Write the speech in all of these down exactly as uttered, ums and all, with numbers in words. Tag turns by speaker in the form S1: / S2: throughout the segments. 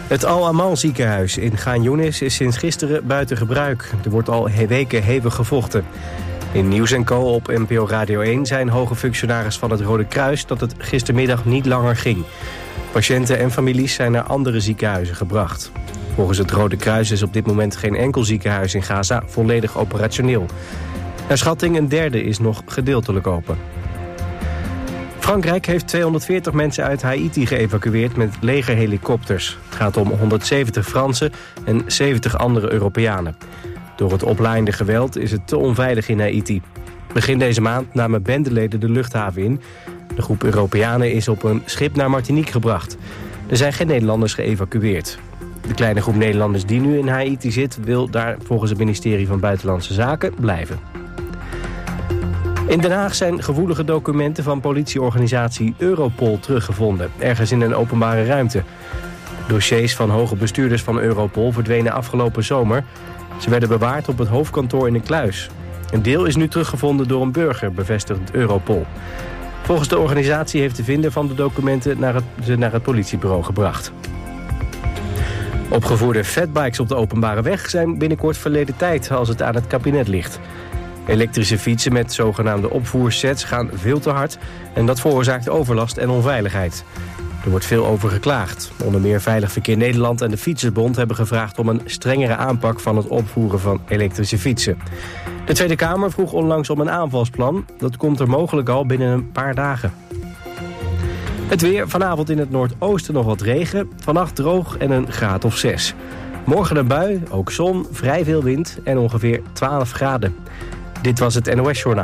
S1: Het Al-Amal ziekenhuis in Khan Younis is sinds gisteren buiten gebruik. Er wordt al weken hevig gevochten. In Nieuws en Co op N P O Radio één zijn hoge functionaris van het Rode Kruis dat het gistermiddag niet langer ging. Patiënten en families zijn naar andere ziekenhuizen gebracht. Volgens het Rode Kruis is op dit moment geen enkel ziekenhuis in Gaza volledig operationeel. Naar schatting een derde is nog gedeeltelijk open. Frankrijk heeft tweehonderdveertig mensen uit Haïti geëvacueerd met legerhelikopters. Het gaat om honderdzeventig Fransen en zeventig andere Europeanen. Door het oplaaiende geweld is het te onveilig in Haïti. Begin deze maand namen bendeleden de luchthaven in. De groep Europeanen is op een schip naar Martinique gebracht. Er zijn geen Nederlanders geëvacueerd. De kleine groep Nederlanders die nu in Haïti zit wil daar volgens het ministerie van Buitenlandse Zaken blijven. In Den Haag zijn gevoelige documenten van politieorganisatie Europol teruggevonden, ergens in een openbare ruimte. Dossiers van hoge bestuurders van Europol verdwenen afgelopen zomer. Ze werden bewaard op het hoofdkantoor in een kluis. Een deel is nu teruggevonden door een burger, bevestigt Europol. Volgens de organisatie heeft de vinder van de documenten naar het, ze naar het politiebureau gebracht. Opgevoerde fatbikes op de openbare weg zijn binnenkort verleden tijd als het aan het kabinet ligt. Elektrische fietsen met zogenaamde opvoersets gaan veel te hard en dat veroorzaakt overlast en onveiligheid. Er wordt veel over geklaagd. Onder meer Veilig Verkeer Nederland en de Fietsersbond hebben gevraagd om een strengere aanpak van het opvoeren van elektrische fietsen. De Tweede Kamer vroeg onlangs om een aanvalsplan. Dat komt er mogelijk al binnen een paar dagen. Het weer, vanavond in het noordoosten nog wat regen. Vannacht droog en een graad of zes. Morgen een bui, ook zon, vrij veel wind en ongeveer twaalf graden. Dit was het N O S-journaal.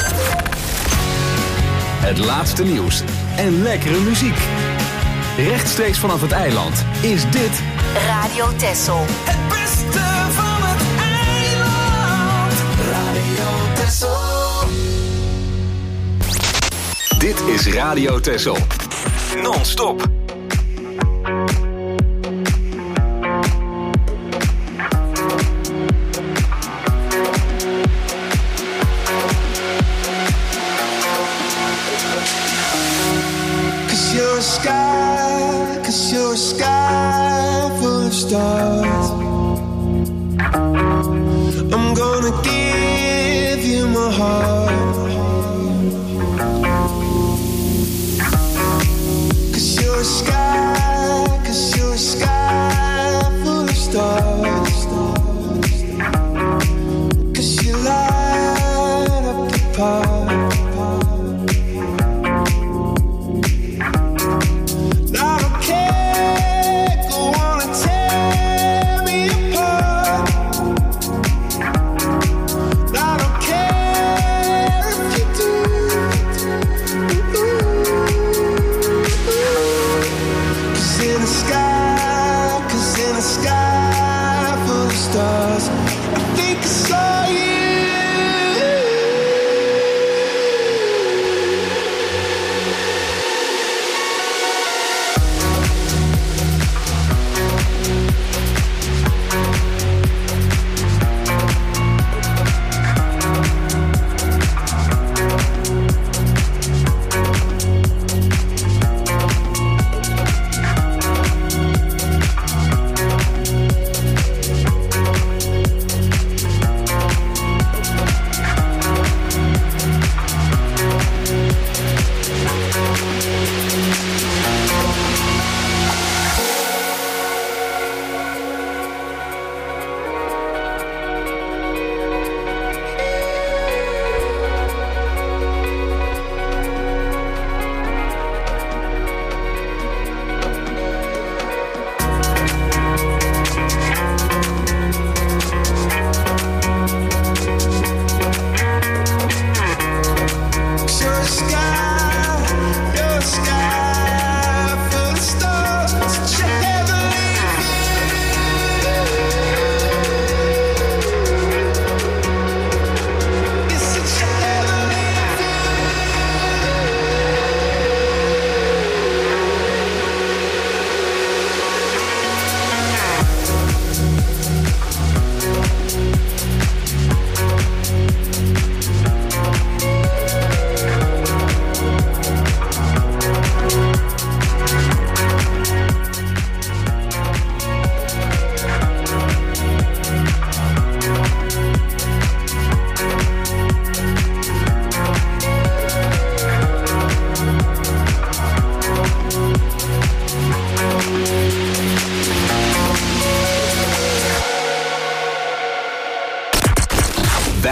S2: Het laatste nieuws en lekkere muziek. Rechtstreeks vanaf het eiland is dit
S3: Radio Texel.
S4: Het beste van het eiland. Radio Texel.
S2: Dit is Radio Texel. Non-stop.
S4: You're a sky, cause you're a sky full of stars. I'm gonna give you my heart. Cause you're a sky, cause you're a sky full of stars. Cause you light up the park.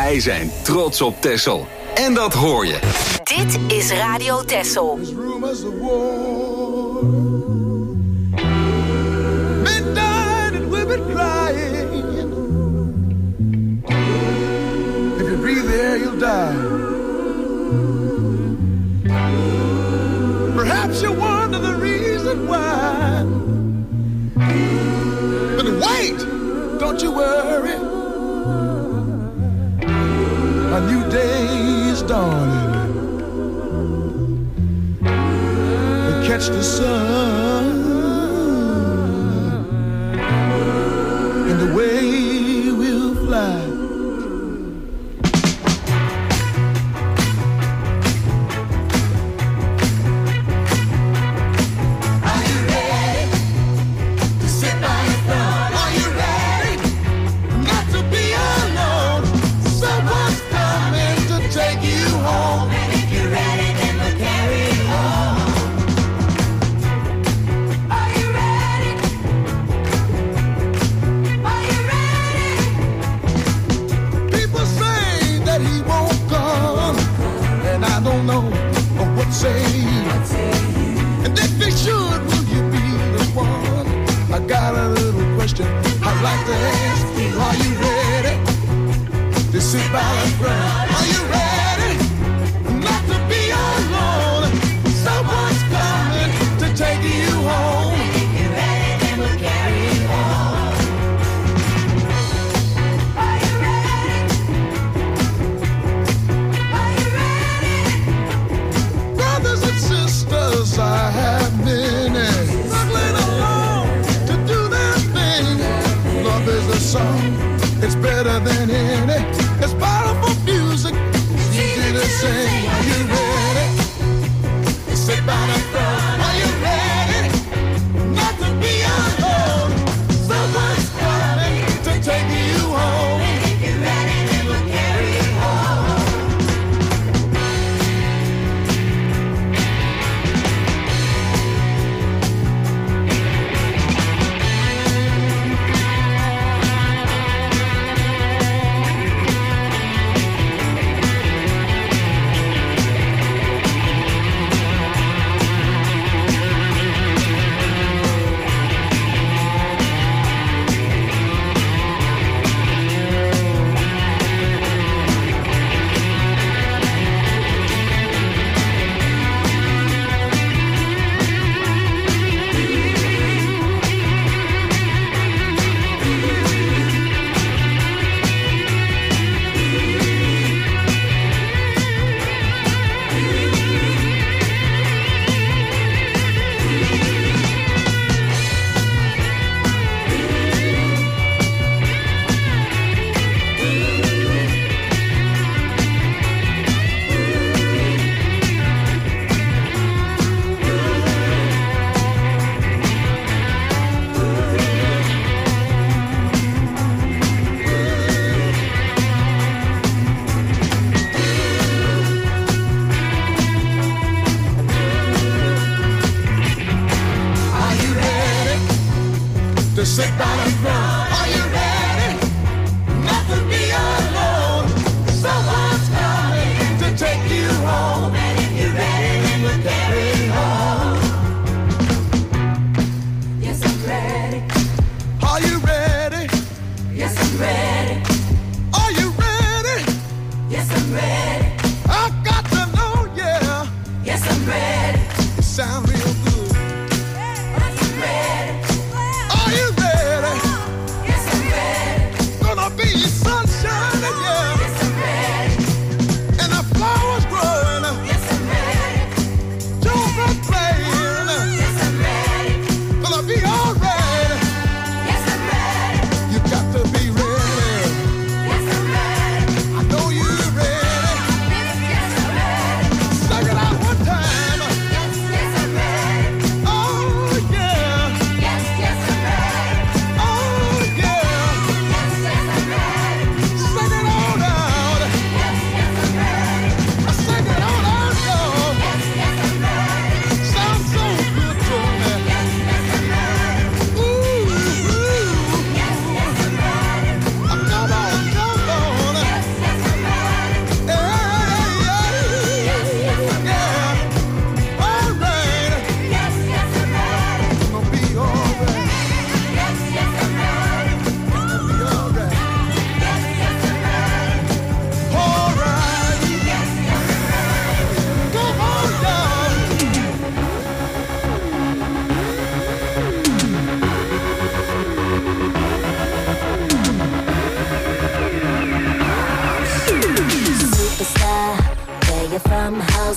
S2: Wij zijn trots op Texel. En dat hoor je.
S3: Dit is Radio Texel.
S4: Midnight and women crying. If you breathe the air, you'll die. Perhaps you wonder the reason why. But wait, don't you worry. A new day is dawning. To catch the sun and the way we'll fly. Say, and if they should, will you be the one? I got a little question I'd like to ask. Are you ready to sit by the front? Are you ready not to be alone? Someone's coming to take you home. And if you're ready, then we'll carry you home. Are you ready? Are you ready? Brothers and sisters, I have many struggling alone to do their thing. Love is a song, it's better than any. It's powerful music, it's easy to sing. Are you ready? Sit by the front. Are you ready? Not to be alone. Someone's coming to take you home. And if you're ready, then we'll carry you home. Sit down and run. Are you ready? Not to be alone. Someone's coming to take you home. And if you're ready, then we'll carry you home. Yes, I'm ready. Are you ready? Yes, I'm ready. Are you ready? Yes, I'm ready. I've got to know, yeah. Yes, I'm ready. You sound real good. Yes, I'm ready. Are you ready? Yes, I'm ready.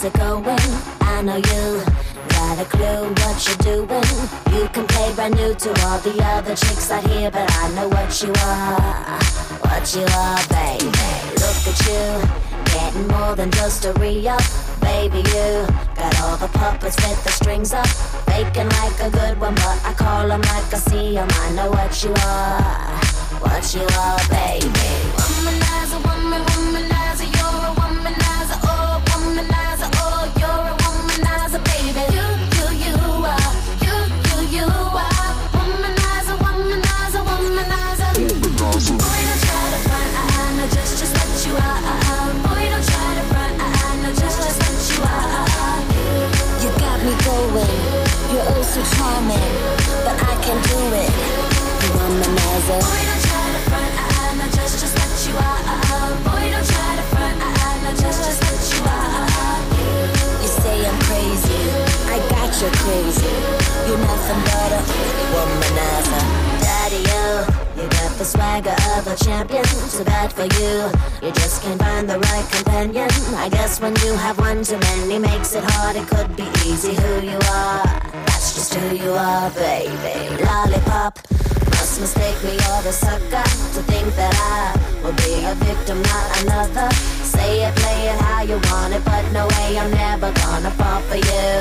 S5: how's it going? I know you got a clue what you're doing. You can play brand new to all the other chicks out here, but I know what you are, what you are, baby. Look at you, getting more than just a re-up. Baby, you got all the puppets with the strings up, faking like a good one, but I call them like I see them. I know what you are, what you are, baby. Womanizer, woman, womanizer, you're a womanizer, oh, womanizer, oh, you're a womanizer, baby. You, you, you are, you, you, you are, womanizer, womanizer, womanizer. Boy, don't try to front, I, I know just, just what you are. Boy, don't try to front, I, I know just, just what you are. You got me going, you're oh so charming, but I can do it, you womanizer. Boy, don't try to front, I, I know just, just what you are. Boy, don't try to front, I, I know just, just what you are. You say I'm crazy, I got you crazy, you're nothing but a womanizer. Daddy, you, you got the swagger of a champion, too bad for you, you just can't find the right companion. I guess when you have one too many makes it hard, it could be easy who you are, that's just who you are, baby. Lollipop, must mistake me or the sucker to think that I will be a victim, not another. Say it, play it how you want it, but no way, I'm never gonna fall for you,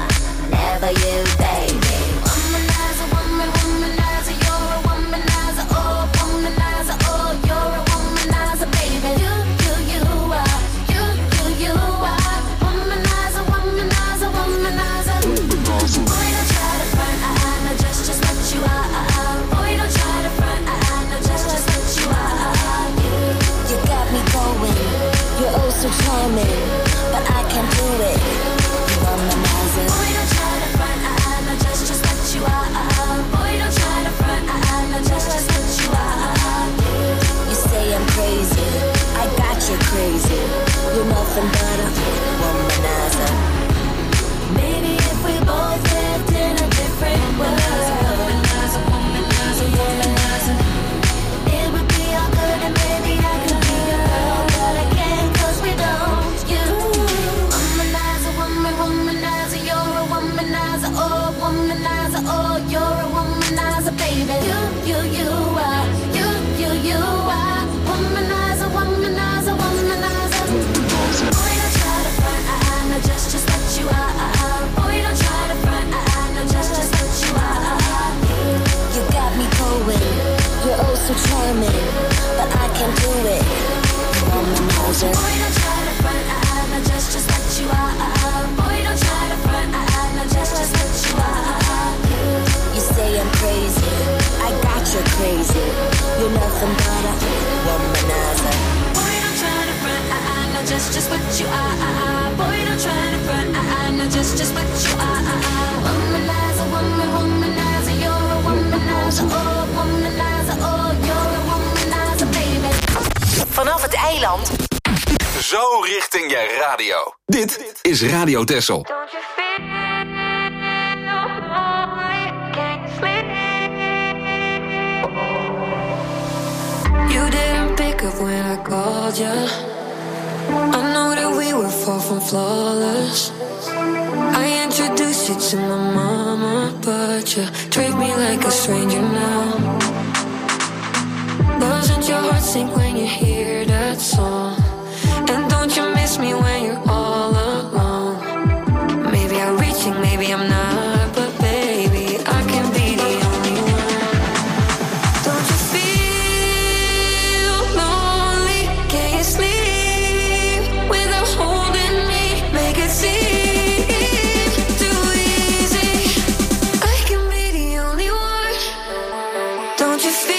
S5: never you, baby. Womanizer, woman, womanizer, you're a womanizer, oh, womanizer, oh, you're a womanizer, baby. You, you, you are, you, you, you are, womanizer, womanizer, womanizer. Boy, don't try to front, I, I know just, just what you are. Boy, don't try to front, I, I know just, just what you are. You got me going, you're oh so charming, but I can do it, you womanizer. Boy, don't try to front, I, I know just, just what you are. Boy, don't try to front, I, I know just, just what you are. You say I'm crazy, I got you crazy, you're nothing but a womanizer. Maybe if we both lived in a different world, womanizer, womanizer, womanizer, it would be all good and maybe I could be your girl, but I can't 'cause we don't. You, womanizer, woman, womanizer, you're a womanizer, oh, womanizer, oh, you're a womanizer, baby. You, you, you are, you, you, you are, womanizer, womanizer, womanizer. Boy, don't try to front, I, I know just, just what you are. Boy, don't try to front, I, I know just, just what you are. You got me going, you're oh so charming, but I can do it, you womanizer. Boy, don't try to front, I, I know just, just what you are. Boy, don't try to front, I, I know just, just what you are. You say I'm crazy, I got you crazy, you're nothing but a womanizer. Boy, don't try to front, I, I know just, just what you are. Boy, don't try to front, I, I know just, just what you are. Womanizer, woman, womanizer, you're a womanizer, oh, womanizer, oh, you're a womanizer, baby.
S3: Vanaf het eiland.
S2: Zo richting je radio. Dit is Radio Texel.
S6: Don't you feel lonely? Can't you sleep? You didn't pick up when I called you. I know that we were far from flawless. I introduced you to my mama, but you treat me like a stranger now. Doesn't your heart sink when you hear that song? And don't you miss me when you're all alone? Maybe I'm reaching, maybe I'm not, but baby, I can be the only one. Don't you feel lonely? Can you sleep without holding me? Make it seem too easy. I can be the only one. Don't you feel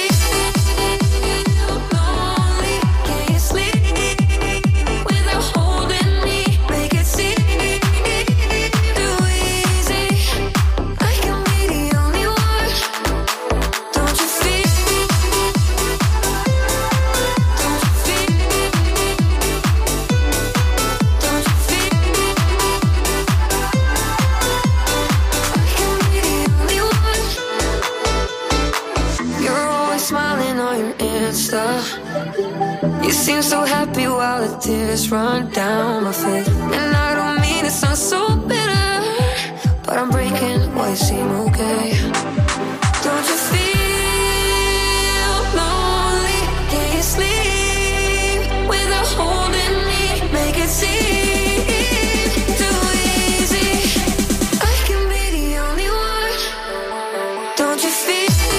S6: You seem so happy while the tears run down my face. And I don't mean it sounds so bitter, but I'm breaking, why you seem okay? Don't you feel lonely? Can you sleep without holding me? Make it seem too easy. I can be the only one. Don't you feel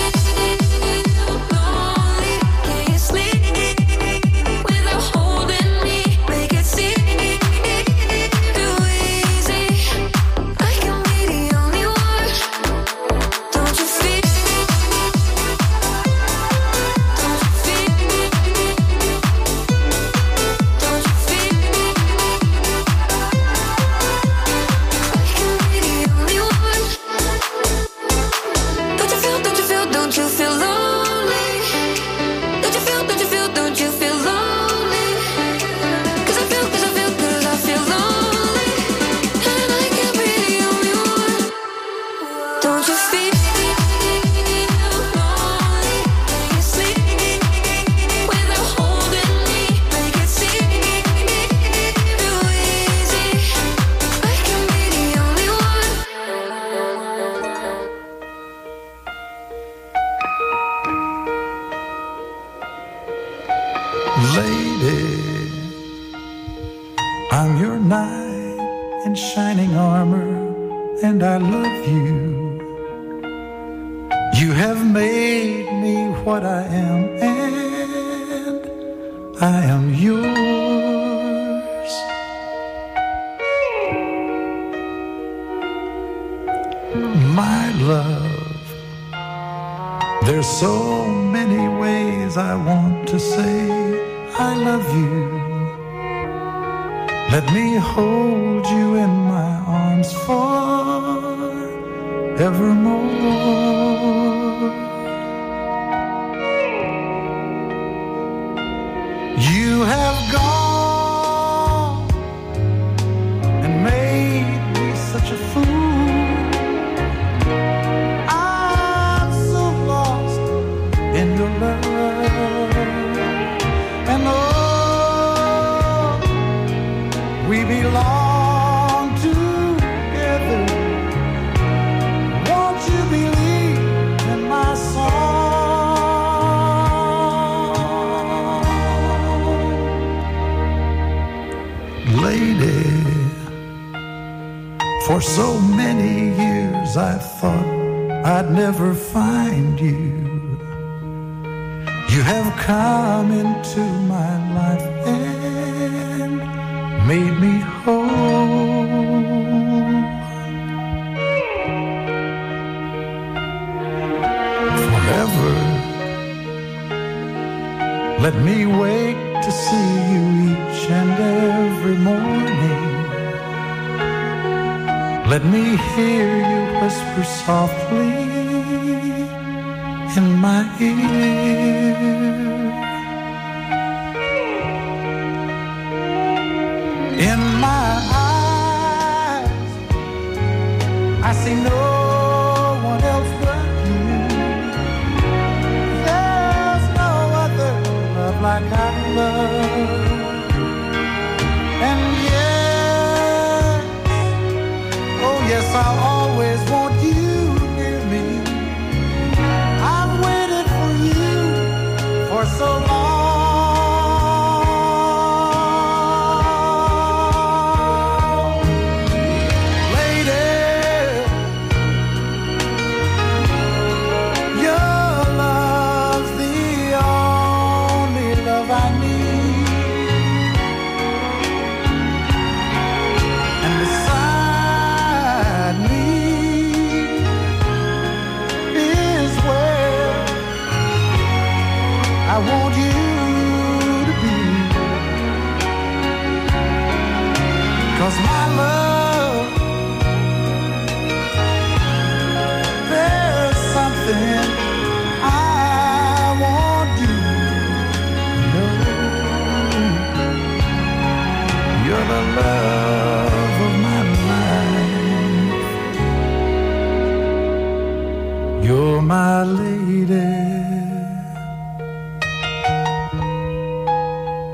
S7: You're my lady.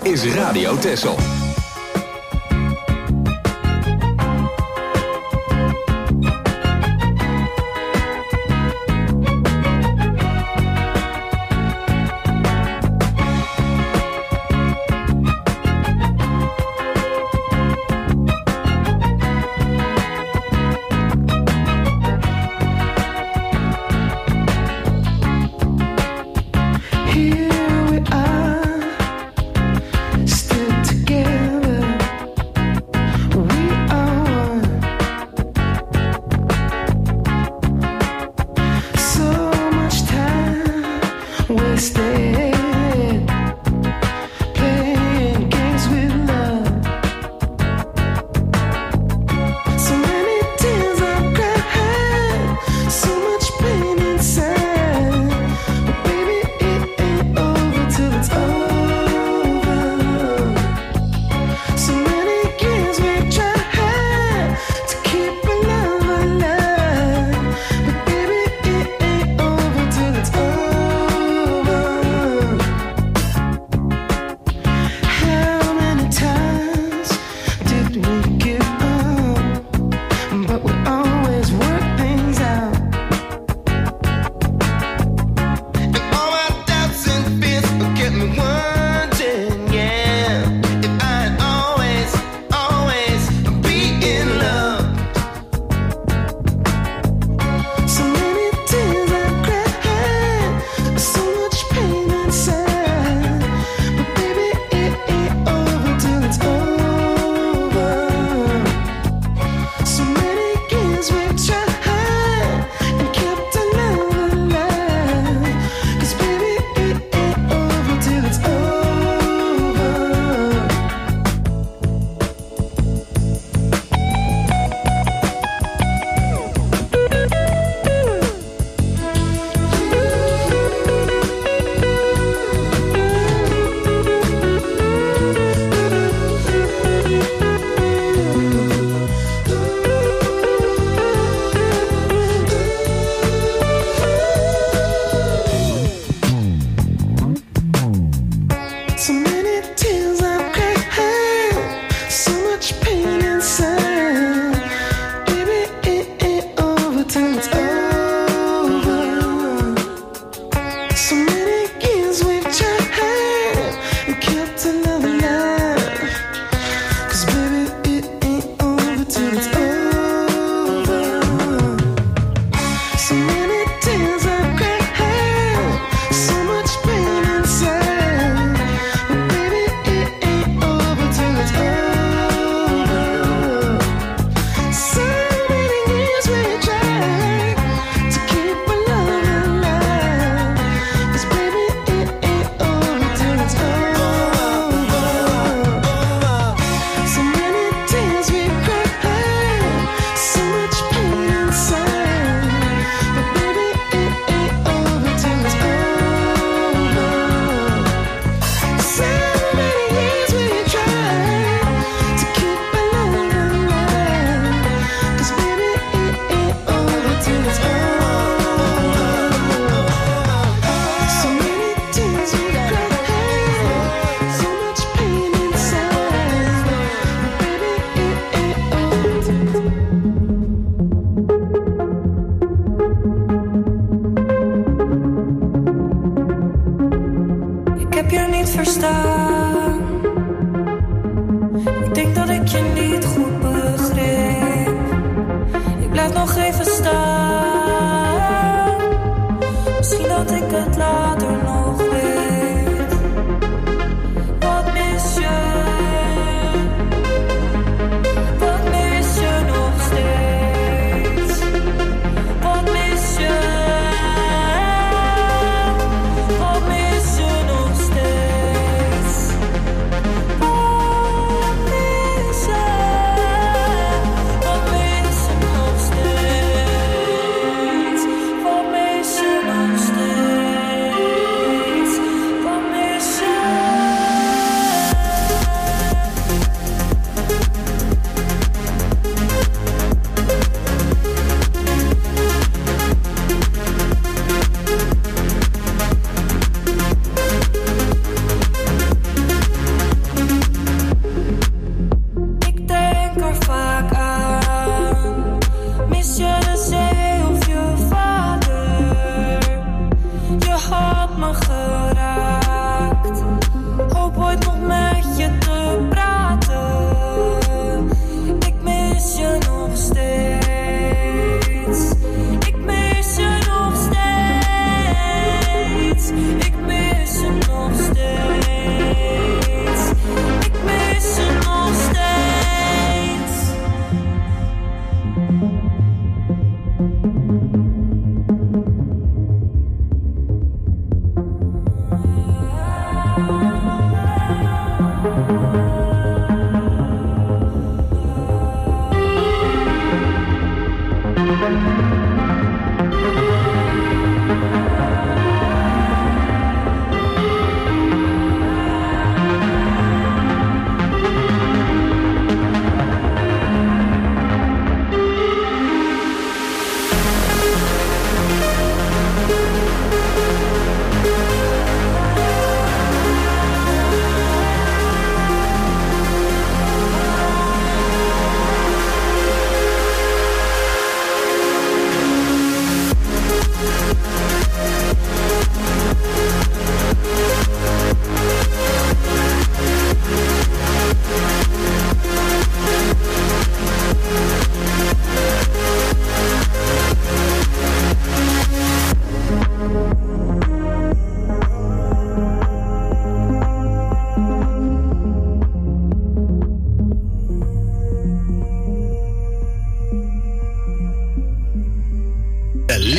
S2: is Radio Texel.
S7: Here we are, still together.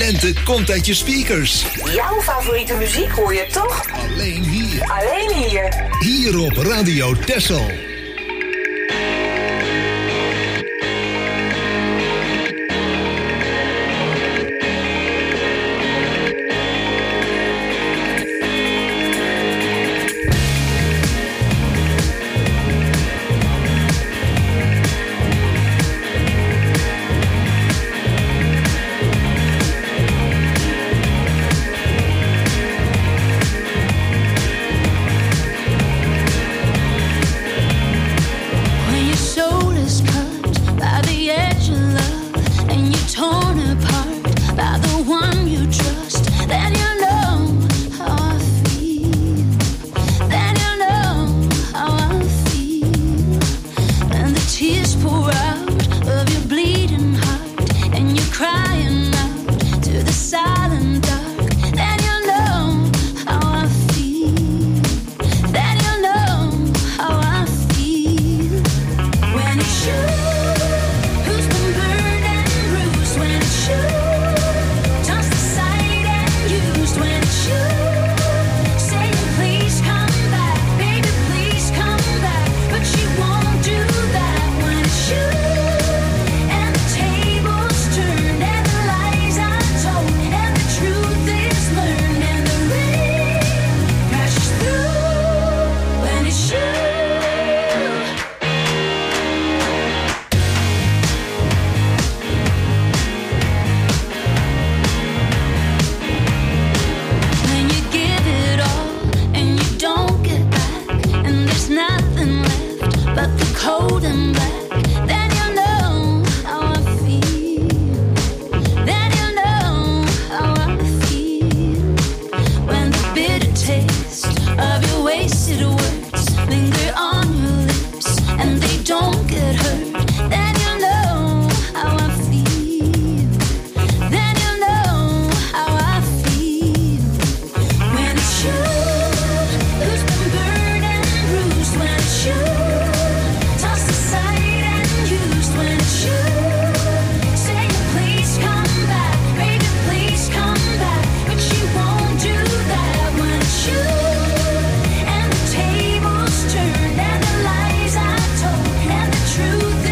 S7: lente komt uit je speakers.
S3: Jouw favoriete muziek hoor je toch?
S7: Alleen hier.
S3: Alleen hier.
S7: Hier op Radio Texel.
S5: Truth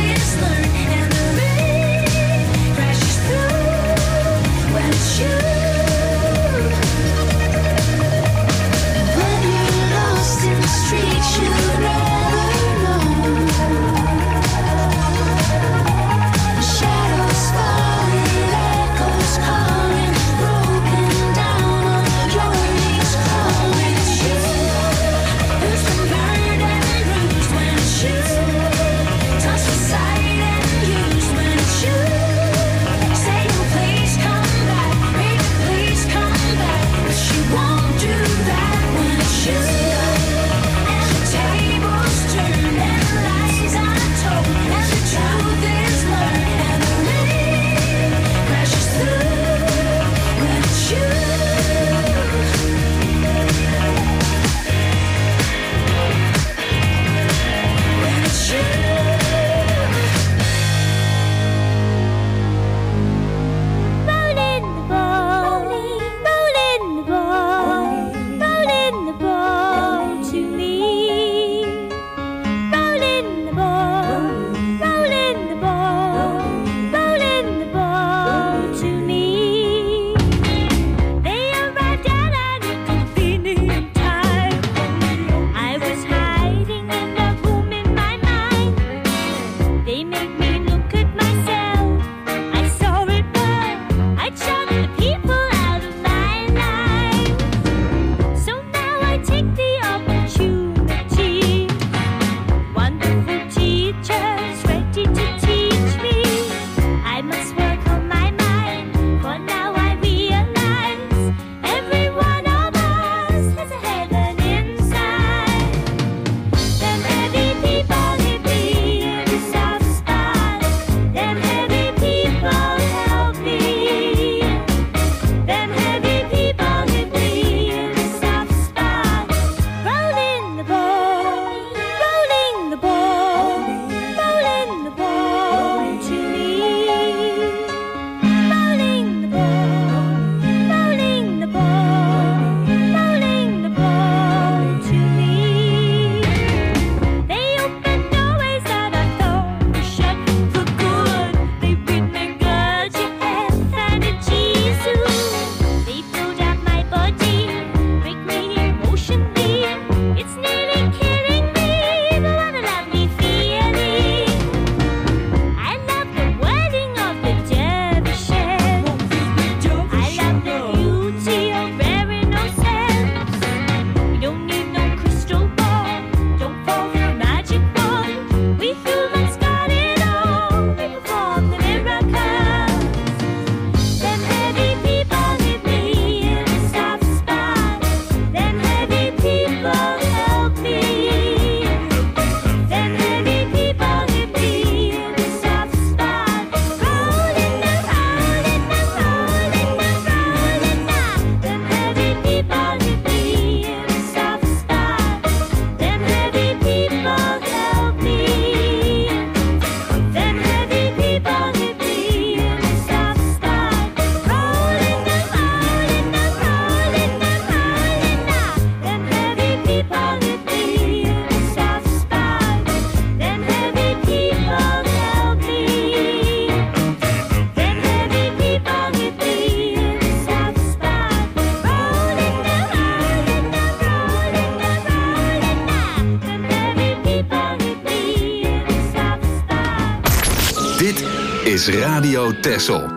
S2: is Radio Texel.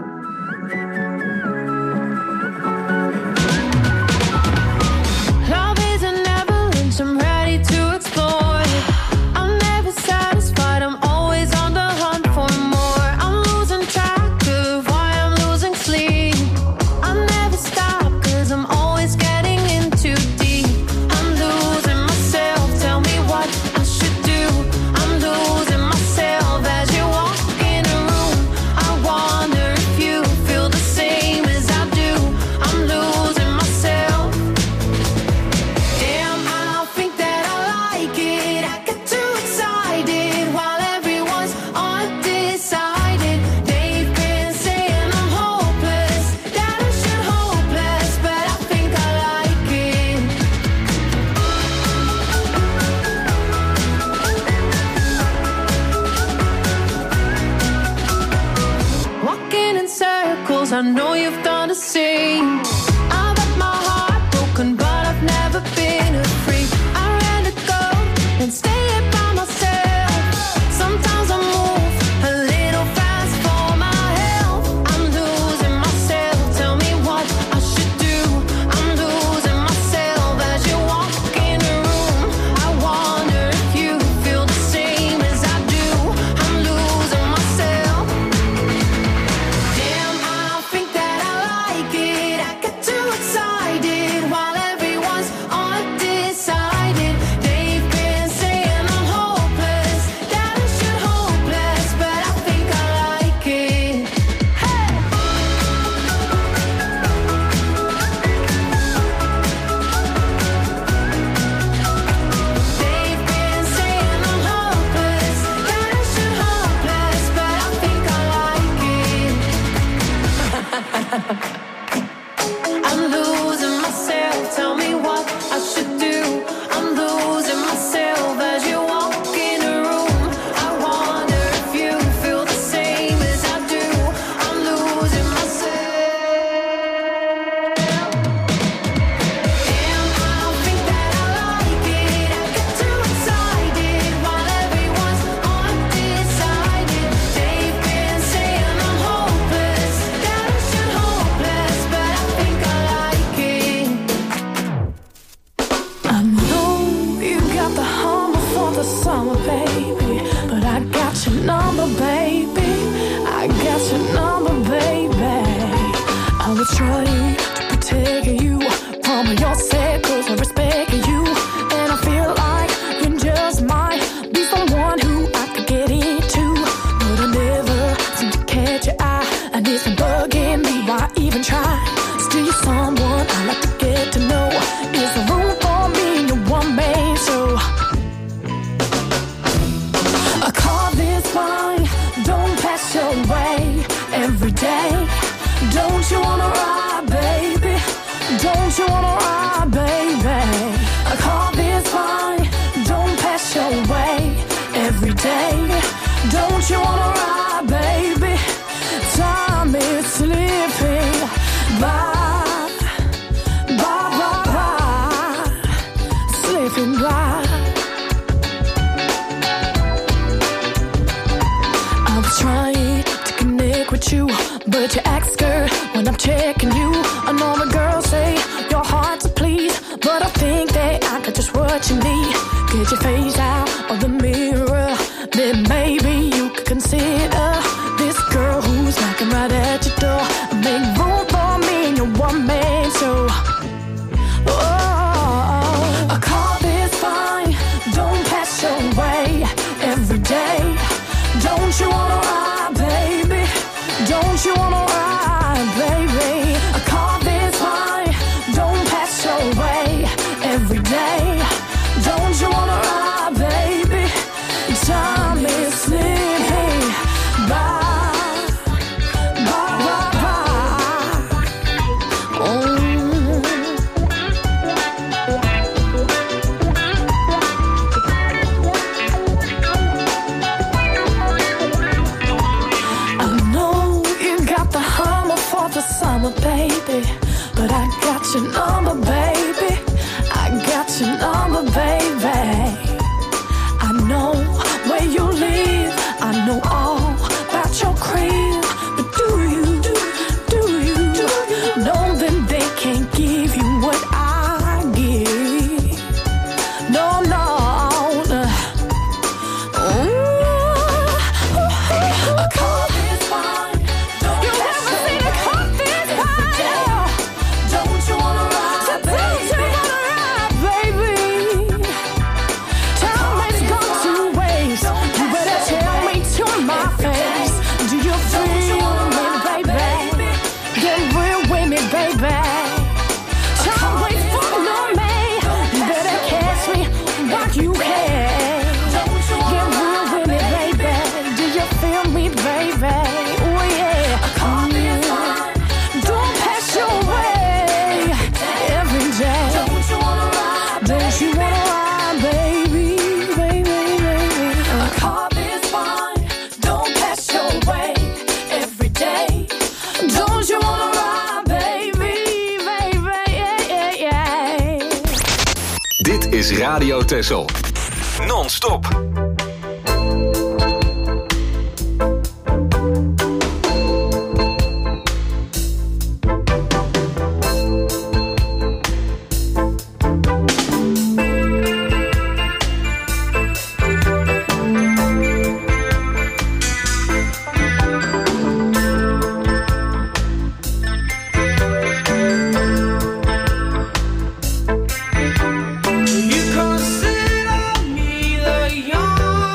S8: I know you've done the same. I've had my heart broken, but I've never been afraid. I rather go than stay here by myself. Sometimes I move a little fast for my health. I'm losing myself, tell me what I should do. I'm losing myself as you walk in the room. I wonder if you feel the same as I do. I'm losing myself. Damn, I think that I like it. I get too excited while everyone's undecided. They've been saying I'm hopeless, that I should hopeless, but I think I like it. Hey! They've been saying I'm hopeless, that I should hopeless, but I think I like it. I'm losing myself, tell me what I should do. I'm losing myself as you walk in the room. I wonder if you feel the same as I do. I'm losing myself. Damn, I think that I like it. I get too excited while everyone's undecided. They've been saying I'm hopeless, that I should hopeless, but I think I like it. I know you got the hummer for the summer, baby, but I got your number, baby. I got your number, baby. I was trying to protect you from yourself, 'cause I respect you, and I feel like you just might be someone who I could get into, but I never seem to catch your eye, and it's been bugging me. Why even try? Still, you're someone I like to get to know. Is there room for me in your one man show? A car this fine, don't pass your way every day. Don't you wanna ride, baby? Don't you wanna ride, baby? A car this fine, don't pass your way every day. Don't you wanna ride, baby? Time is slipping by, by, by, by, slipping by. I was trying to connect with you, but you act scared when I'm checking you. I know the girls say your heart's a please, but I think that I got just what you need. Get your face out of the mirror, then maybe you could consider this girl who's knocking right at your door. Make room for me in your one man show. Oh, a car this fine, don't pass your way every day. Don't you wanna ride, baby? Don't you wanna ride, baby? A car this fine, don't pass your way every day. Don't you wanna ride, baby? Time is slipping by, by, by, by. Oh. I know you got the hummer for the summer, baby, but I got your number, baby. I got your number, baby. I know where you live, I know all about your crib.
S2: Radio Texel. Non-stop.
S9: You consider me the young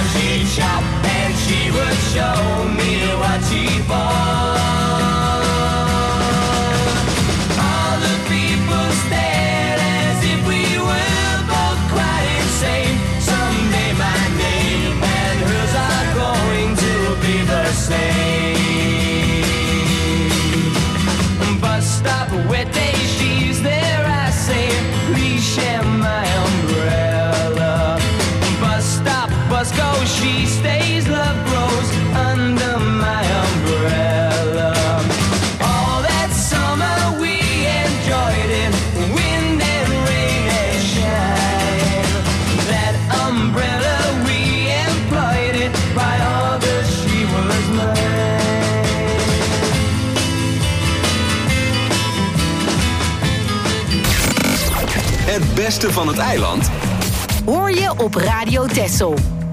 S9: she'd shop and she would show me what she bought. All the people stared as if we were both quite insane. Someday my name and hers are going to be the same. Bus stop, wet day, she's there, I say, please share my umbrella. Bus stop, bus go, she stays, love grows under my umbrella. All that summer we enjoyed it, wind and rain and shine. That umbrella we employed it, by August she was mine.
S2: Het beste van het eiland
S3: Hoor je op Radio Texel.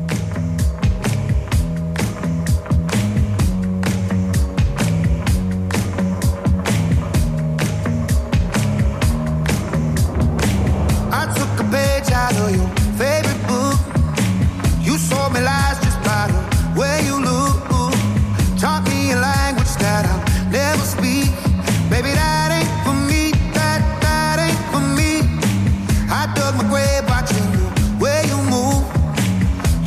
S10: I took a page out of your favorite book. You sold me lies just by the way you look. Taught me a language that I'll never speak. Baby, that ain't for me, that, that ain't for me. I dug my grave watching the way you move.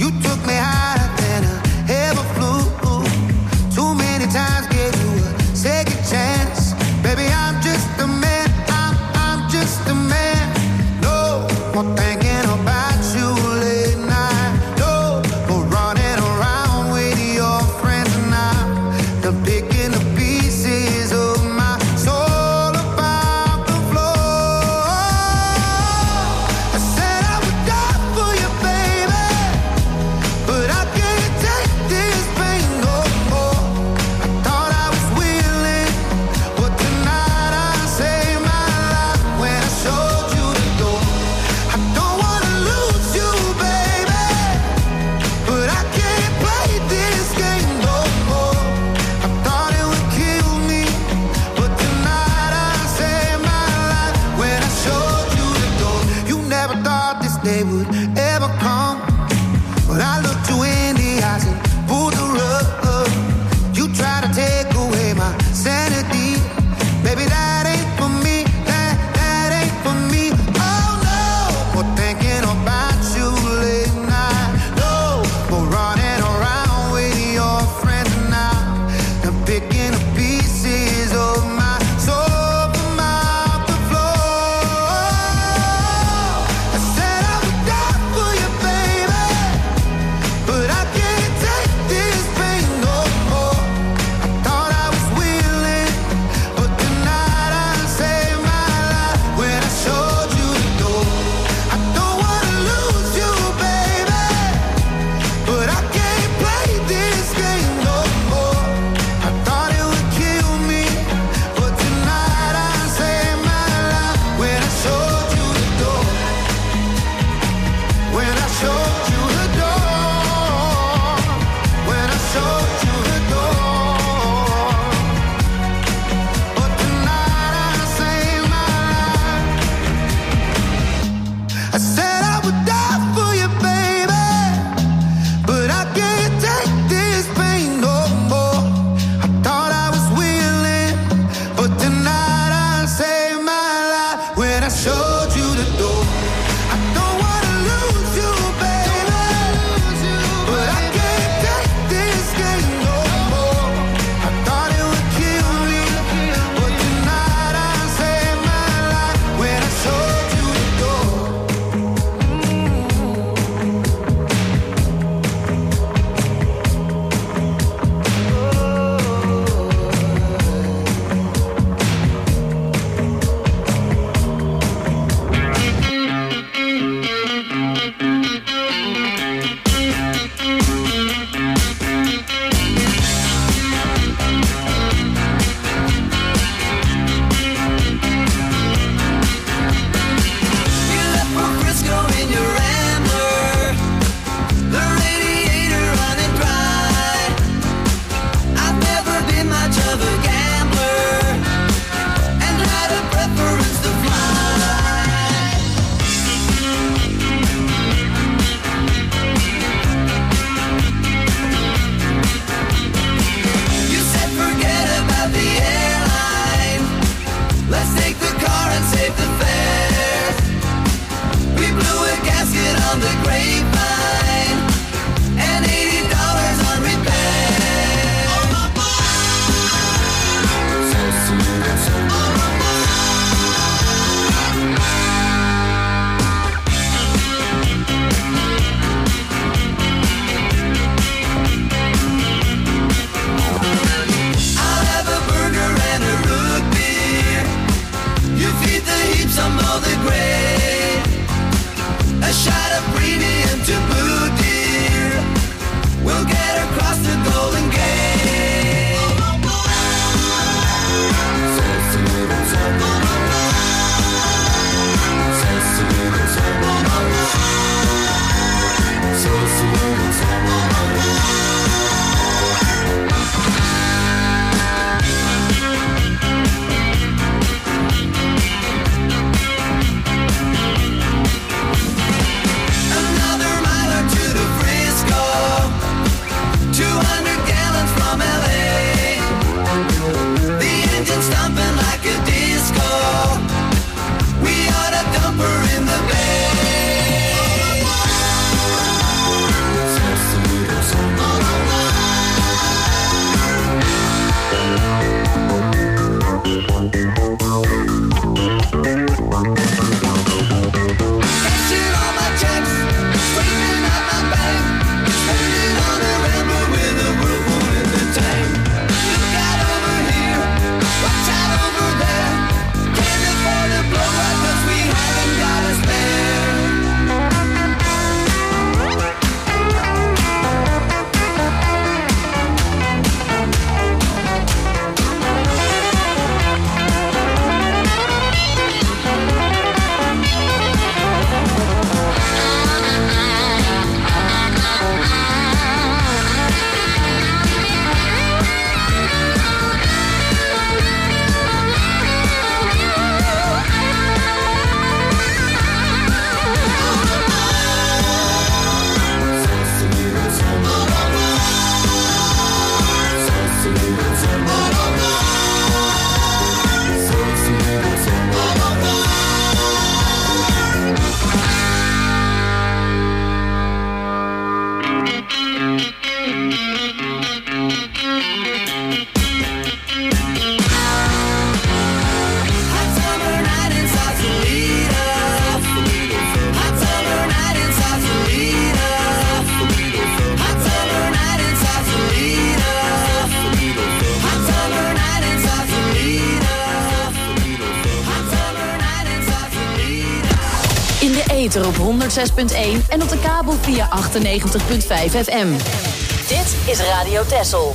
S3: ether op honderd zes punt één en op de kabel via achtennegentig punt vijf F M. Dit is Radio Texel.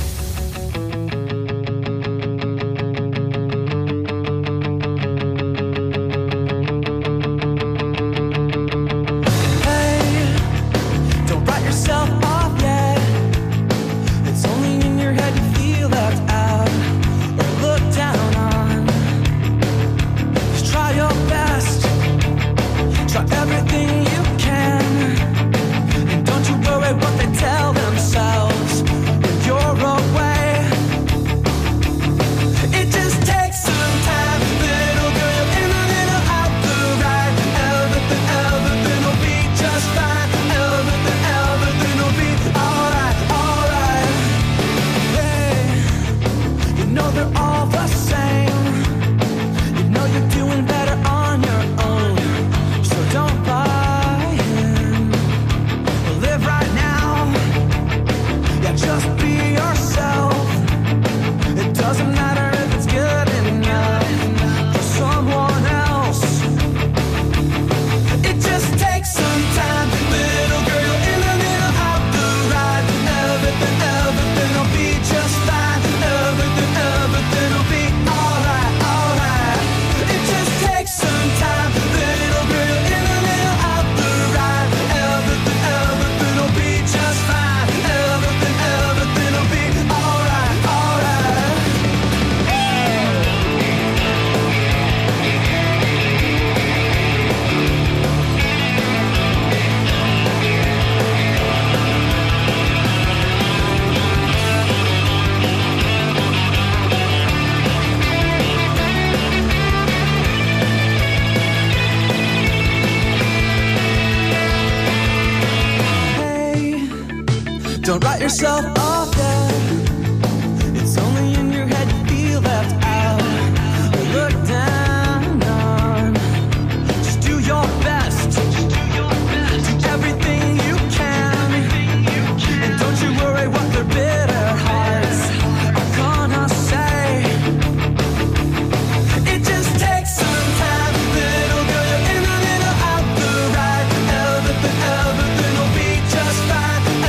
S9: Don't write yourself off yet. It's only in your head you feel left out or looked down on. Just do your best. Do everything you can. And don't you worry what their bitter hearts are gonna say. It just takes some time, little girl. You're in a little out the right. Everything, everything will be just fine.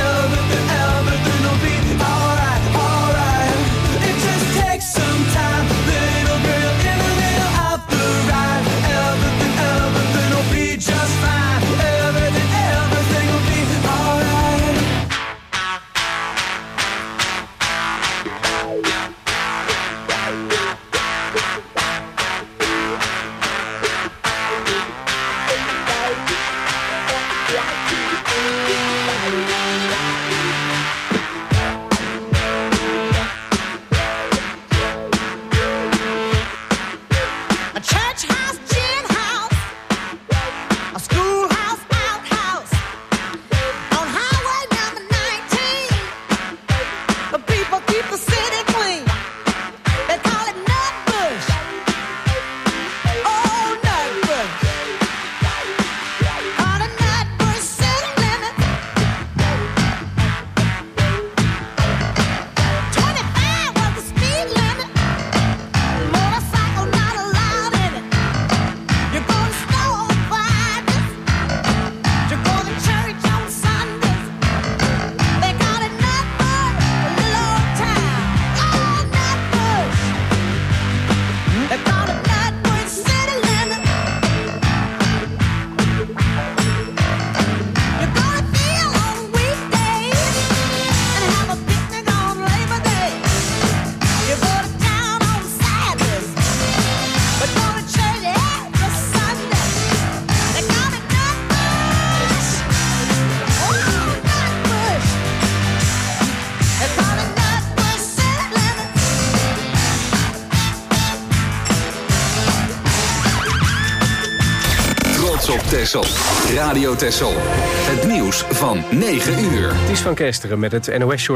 S2: Texel. Radio Texel. Het nieuws van negen uur.
S1: Het is van Kesteren met het N O S-journaal.